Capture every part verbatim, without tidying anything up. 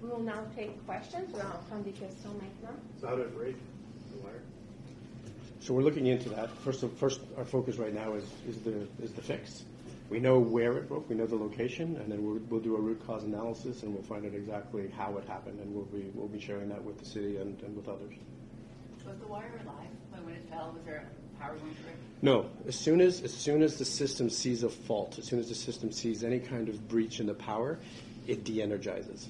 we will now take questions. On va prendre des questions maintenant. So how did it break the wire? So we're looking into that. First, first, our focus right now is, is the is the fix. We know where it broke, we know the location, and then we'll, we'll do a root cause analysis, and we'll find out exactly how it happened, and we'll be we'll be sharing that with the city and, and with others. Was the wire alive when it fell? Was there power going through it? No. As soon as as soon as the system sees a fault, as soon as the system sees any kind of breach in the power, it de-energizes.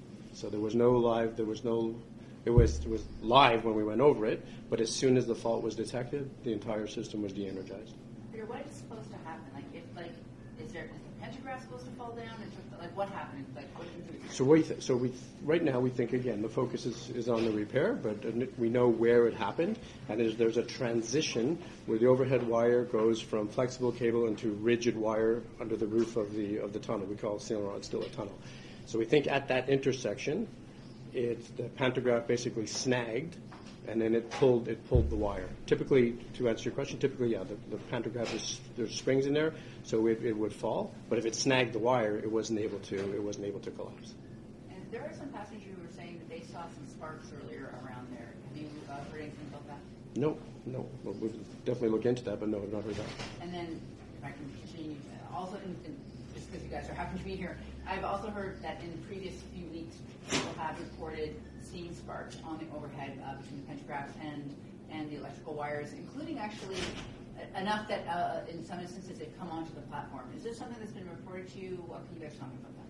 So there was no live. There was no. It was it was live when we went over it, but as soon as the fault was detected, the entire system was de-energized. Peter, what is supposed to happen? Like, if like, is there is the pantograph supposed to fall down? And like, what happened? Like, what so we th- so we th- right now we think again the focus is, is on the repair, but we know where it happened, and there's there's a transition where the overhead wire goes from flexible cable into rigid wire under the roof of the of the tunnel. We call it steel rod, still a tunnel. So we think at that intersection, it's the pantograph basically snagged, and then it pulled it pulled the wire. Typically, to answer your question, typically, yeah, the, the pantograph is there's springs in there, so it, it would fall. But if it snagged the wire, it wasn't able to it wasn't able to collapse. And there are some passengers who were saying that they saw some sparks earlier around there. Have you uh, heard anything about that? No, no. Well, we'll definitely look into that, but no, I've not heard that. And then, if I can continue, also, in, in, just because you guys are happen to be here, I've also heard that in the previous few weeks, people have reported seeing sparks on the overhead uh, between the pantographs and, and the electrical wires, including actually enough that uh, in some instances they've come onto the platform. Is this something that's been reported to you? What can you guys tell me about that?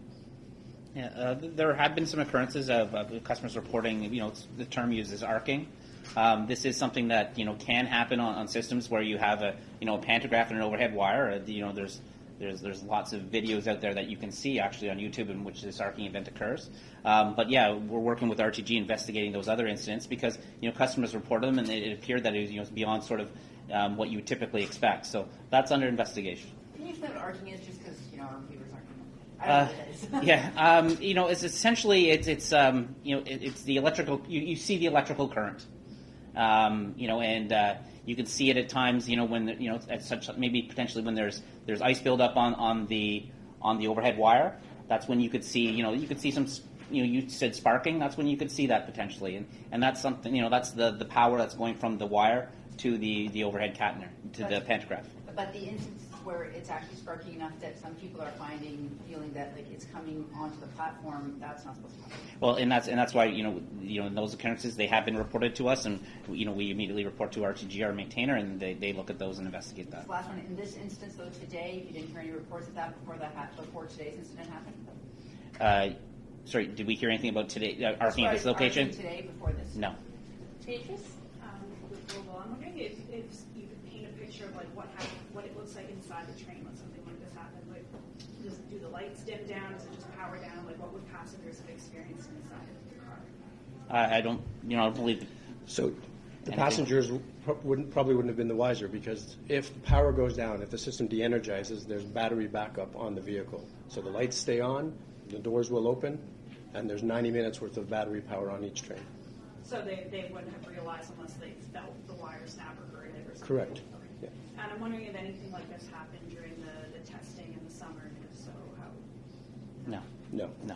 Yeah, uh, there have been some occurrences of, of customers reporting, you know, the term used is arcing. Um, this is something that, you know, can happen on, on systems where you have a, you know, a pantograph and an overhead wire. Uh, you know, there's There's there's lots of videos out there that you can see actually on YouTube in which this arcing event occurs. Um, but yeah, we're working with R T G investigating those other incidents because you know customers reported them and it, it appeared that it was you know beyond sort of um, what you would typically expect. So that's under investigation. Can you explain what arcing is, just because you know our viewers aren't? I don't uh, know what that is. yeah, um, you know, it's essentially it's it's um, you know it, it's the electrical. You, you see the electrical current, um, you know, and uh, you can see it at times. You know, when you know at such maybe potentially when there's there's ice buildup on, on the on the overhead wire. That's when you could see. You know, you could see some. You know, you said sparking. That's when you could see that potentially, and and that's something. You know, that's the, the power that's going from the wire to the, the overhead catenary to but, the pantograph. But the instance where it's actually sparking enough that some people are finding, feeling that like it's coming onto the platform, that's not supposed to happen. Well, and that's and that's why you know you know in those occurrences they have been reported to us, and you know we immediately report to R T G, our maintainer, and they, they look at those and investigate that. This last one, in this instance though, today, you didn't hear any reports of that before that happened, before today's incident happened. Uh, sorry, did we hear anything about today? Uh, arcing at this location? Today before this. No. Beatrice? Um, with Global, I'm wondering if, if you could paint a picture of like what happened, what it looks like inside the train when something like this happens. Like, does do the lights dim down? Does it just power down? Like, what would passengers have experienced inside of the car? Uh, I don't, you know, I don't believe. So the passengers pro- wouldn't probably wouldn't have been the wiser because if the power goes down, if the system de-energizes, there's battery backup on the vehicle. So the lights stay on, the doors will open, and there's ninety minutes worth of battery power on each train. So they, they wouldn't have realized unless they felt the wire snap or heard it or something? Correct. Okay. Yeah. And I'm wondering if anything like this happened during the, the testing in the summer, and if so, how? No. No. No.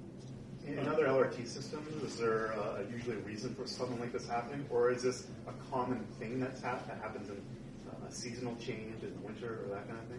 In other L R T systems, is there uh, usually a reason for something like this happening, or is this a common thing that's hap- that happens in uh, a seasonal change in the winter or that kind of thing?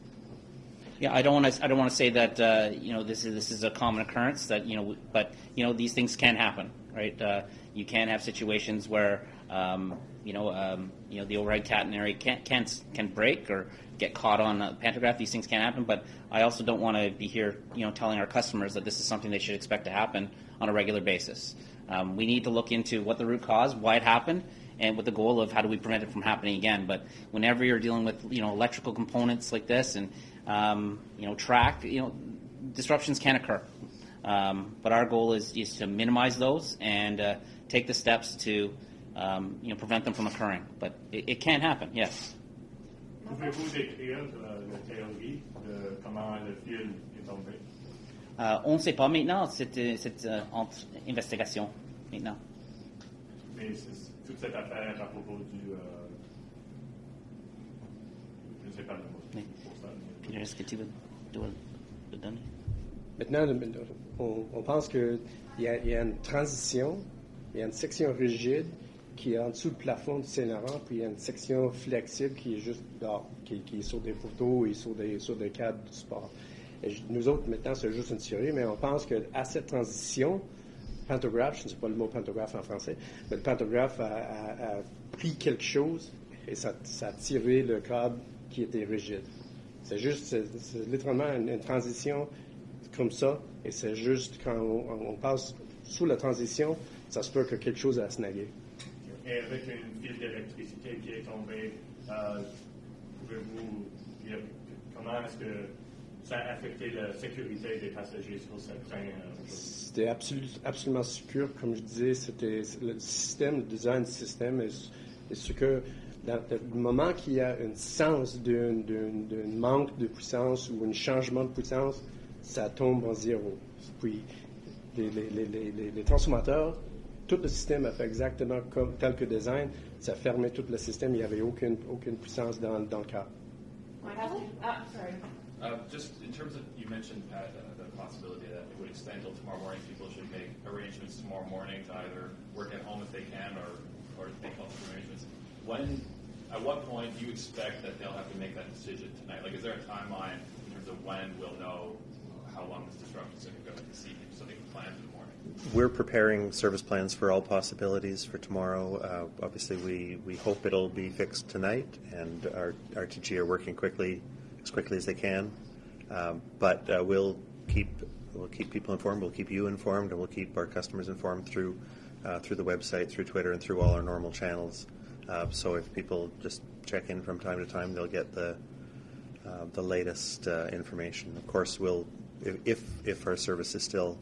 Yeah, I don't want to. I don't want to say that uh, you know this is this is a common occurrence. That you know, but you know these things can happen, right? Uh, you can have situations where um, you know um, you know the overhead catenary can can can break or get caught on a pantograph. These things can happen, but I also don't want to be here, you know, telling our customers that this is something they should expect to happen on a regular basis. Um, we need to look into what the root cause, why it happened, and with the goal of how do we prevent it from happening again. But whenever you're dealing with you know electrical components like this and Um, you know, track, you know, disruptions can occur. Um, but our goal is, is to minimize those and uh, take the steps to, um, you know, prevent them from occurring. But it, it can happen, yes. Pouvez-vous décrire la théorie de comment le fil est tombé? Euh, on ne sait pas maintenant, c'est c'est euh, entre investigation maintenant. Mais toute cette affaire à propos du... Euh, je ne sais pas le mot. Oui. Peter, est-ce que tu veux le donner? Maintenant, on, on pense qu'il y, a, il y a une transition, il y a une section rigide qui est en dessous du plafond du Saint-Laurent, puis il y a une section flexible qui est juste dehors, qui, qui est sur des poteaux et sur des, sur des cadres du sport. Et nous autres, maintenant, c'est juste une théorie, mais on pense qu'à cette transition, pantographe, je ne sais pas le mot pantographe en français, mais le pantographe a, a, a pris quelque chose et ça, ça a tiré le câble qui était rigide. C'est juste, c'est, c'est littéralement une, une transition comme ça, et c'est juste quand on, on passe sous la transition, ça se peut que quelque chose a snagué. Et avec une file d'électricité qui est tombée, euh, pouvez-vous dire comment est-ce que ça a affecté la sécurité des passagers sur ce train euh, C'était absolu, absolument sûr. Comme je disais, c'était le système, le design du système est, est ce que dans le moment qu'il y a un sens d'un manque de puissance ou un changement de puissance, ça tombe en zéro. Puis les, les, les, les, les transformateurs, tout le système a fait exactement comme tel que design. Ça fermait tout le système. Il n'y avait aucune, aucune puissance dans, dans le câble. Michael? Ah, sorry. Uh, just in terms of, you mentioned, Pat, uh, the possibility that it would extend till tomorrow morning. People should make arrangements tomorrow morning to either work at home if they can or, or make alternate arrangements. When, at what point do you expect that they'll have to make that decision tonight? Like, is there a timeline in terms of when we'll know how long this disruption is going to go to see so they can plan for the morning? We're preparing service plans for all possibilities for tomorrow. Uh, obviously, we, we hope it'll be fixed tonight, and our R T G are working quickly, as quickly as they can. Um, but uh, we'll keep we'll keep people informed. We'll keep you informed, and we'll keep our customers informed through uh, through the website, through Twitter, and through all our normal channels. Uh, so if people just check in from time to time, they'll get the uh, the latest uh, information. Of course, we'll if if our service is still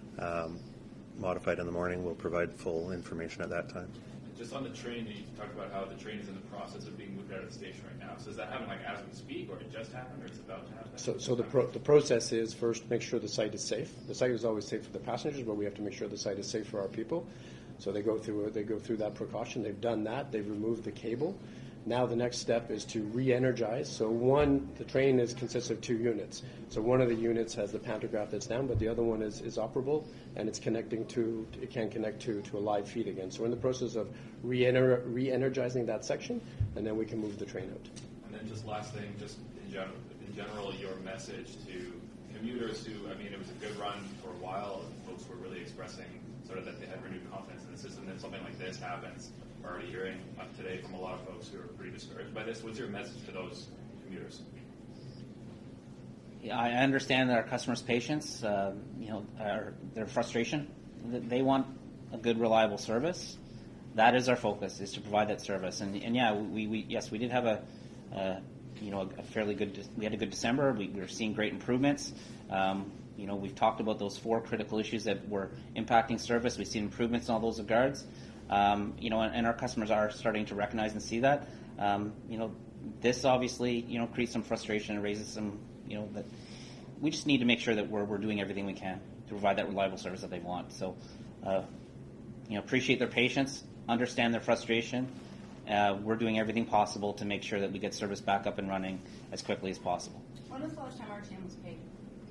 um, modified in the morning, we'll provide full information at that time. Just on the train, you talked about how the train is in the process of being moved out of the station right now. So is that happening like as we speak, or it just happened, or it's about to happen? So, so the pro- the process is first make sure the site is safe. The site is always safe for the passengers, but we have to make sure the site is safe for our people. So they go through they go through that precaution. They've done that. They've removed the cable. Now the next step is to re-energize. So one, the train is consists of two units. So one of the units has the pantograph that's down, but the other one is, is operable, and it's connecting to it can connect to, to a live feed again. So we're in the process of re-ener- re-energizing that section, and then we can move the train out. And then just last thing, just in general, in general, your message to commuters who, I mean, it was a good run for a while. Folks were really expressing sort of that they had renewed confidence in the system. Then something like this happens. We're already hearing today from a lot of folks who are pretty discouraged by this. What's your message to those commuters? Yeah, I understand that our customers' patience, uh, you know, our, their frustration. They want a good, reliable service. That is our focus, is to provide that service. And, and yeah, we, we yes, we did have a, uh, you know, a fairly good. We had a good December. We, we were seeing great improvements. Um, you know, we've talked about those four critical issues that were impacting service. We've seen improvements in all those regards. Um, you know, and, and our customers are starting to recognize and see that. Um, you know, this obviously, you know, creates some frustration and raises some, you know, that we just need to make sure that we're we're doing everything we can to provide that reliable service that they want. So, uh, you know, appreciate their patience, understand their frustration. Uh, we're doing everything possible to make sure that we get service back up and running as quickly as possible. When was the last time R T M was paid?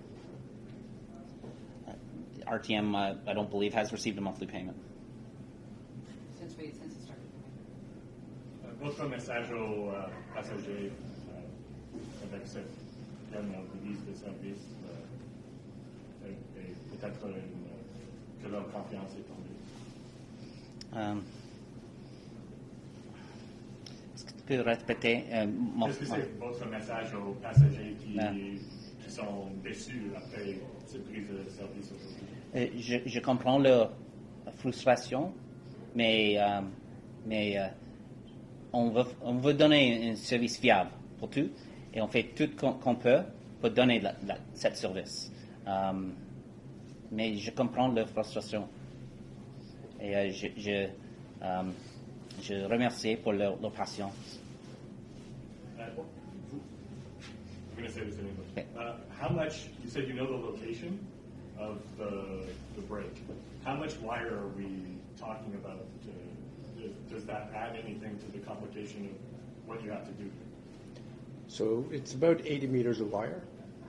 Uh, R T M, uh, I don't believe, has received a monthly payment. Since we since it started. Votre message aux euh, passagers euh, avec cette dernière release de service euh, et, et peut-être une, euh, que leur confiance est tombée. Um, Est-ce que tu peux répéter euh, mon... Qu'est-ce que c'est votre message aux passagers qui, Ah. qui sont déçus après cette prise de service aujourd'hui? Euh, je, je comprends leur frustration, mais, euh, mais euh, on, veut, on veut donner un service fiable pour tout, et on fait tout qu'on, qu'on peut pour donner la, la, cette service. Um, mais je comprends leur frustration. Et euh, je, je, um, je remercie pour leur, leur patience. Uh, I'm going to say this in English. Okay. Uh, how much, you said you know the location of the, the break. How much wire are we talking about? Uh, does, does that add anything to the complication of what you have to do? So it's about eighty meters of wire.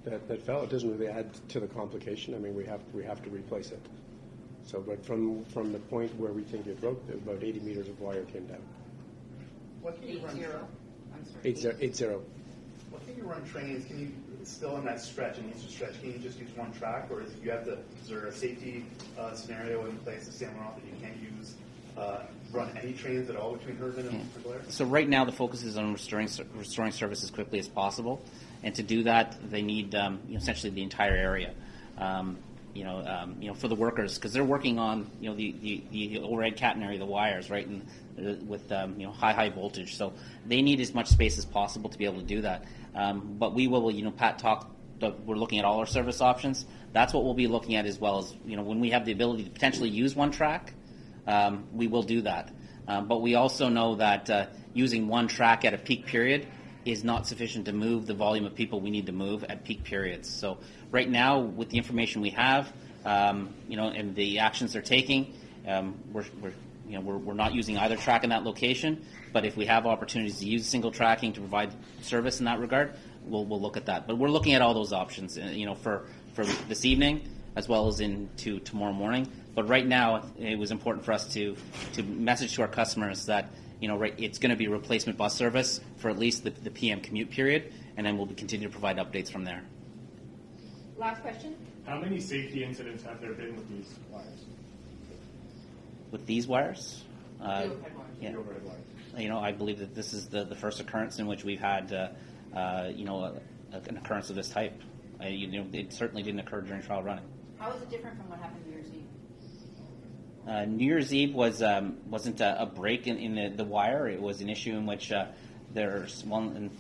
that, that fell. It doesn't really add to the complication. I mean, we have we have to replace it. So, but from from the point where we think it broke, about eighty meters of wire came down. What can you Eight run? zero. I'm sorry. Eight zero. Eight zero. What can you run trains? Can you still in that stretch, in each stretch, can you just use one track, or is you have to? Is there a safety uh, scenario in place to stand off that you can't use? Uh, run any trains at all between Herman and Yeah. Blair? So right now the focus is on restoring restoring service as quickly as possible, and to do that they need um, you know, essentially the entire area. Um, you know, um, you know, for the workers, because they're working on you know the, the, the overhead catenary, the wires, right, and uh, with um, you know high high voltage. So they need as much space as possible to be able to do that. Um, but we will, you know, Pat talked. We're looking at all our service options. That's what we'll be looking at as well as you know when we have the ability to potentially use one track. Um, we will do that. Um, but we also know that uh, using one track at a peak period is not sufficient to move the volume of people we need to move at peak periods. So right now, with the information we have, um, you know, and the actions they're taking, um, we're, we're, you know, we're, we're not using either track in that location. But if we have opportunities to use single tracking to provide service in that regard, we'll, we'll look at that. But we're looking at all those options, uh, you know, for, for this evening as well as into tomorrow morning. But right now, it was important for us to to message to our customers that you know right, it's going to be replacement bus service for at least the, the P M commute period, and then we'll continue to provide updates from there. Last question. How many safety incidents have there been with these wires? With these wires, uh, The overhead wires. yeah, The overhead wires. you know, I believe that this is the, the first occurrence in which we've had uh, uh, you know a, a, an occurrence of this type. Uh, you know, it certainly didn't occur during trial running. How is it different from what happened New Year's Eve? Uh, New Year's Eve was um, wasn't a, a break in, in the, the wire. It was an issue in which uh, there's one. And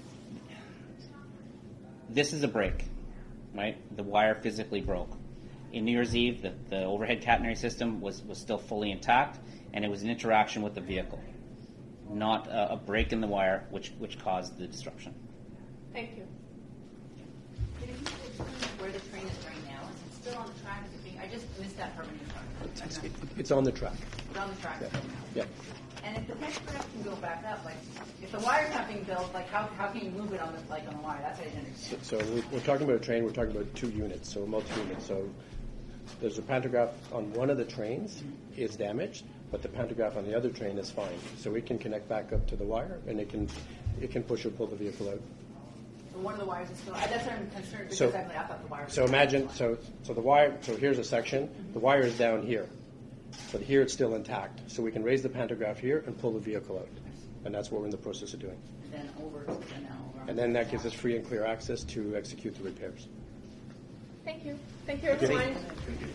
this is a break, right? The wire physically broke. In New Year's Eve, the, the overhead catenary system was, was still fully intact, and it was an interaction with the vehicle, not a, a break in the wire which which caused the disruption. Thank you. Can you explain where the train is right now? Is it still on the track? Is it being, I just missed that part when you were talking. It's on the track. It's on the track Yeah. right now. Yeah. And if the pantograph can go back up, like if the wire's not being built, like how, how can you move it on the like on the wire? That's what I didn't So, understand. so we- we're talking about a train. We're talking about two units, so multi-unit. So there's a pantograph on one of the trains is damaged, but the pantograph on the other train is fine. So it can connect back up to the wire, and it can it can push or pull the vehicle out. So one of the wires is still. I, that's what I'm concerned because So- I, I thought the wire. Was So imagine, so so the wire. So here's a section. The wire is down here, but here it's still intact. So we can raise the pantograph here and pull the vehicle out, and that's what we're in the process of doing. And then over to the now. over. And then that gives us free and clear access to execute the repairs. Thank you. Thank you, everyone. Thank you.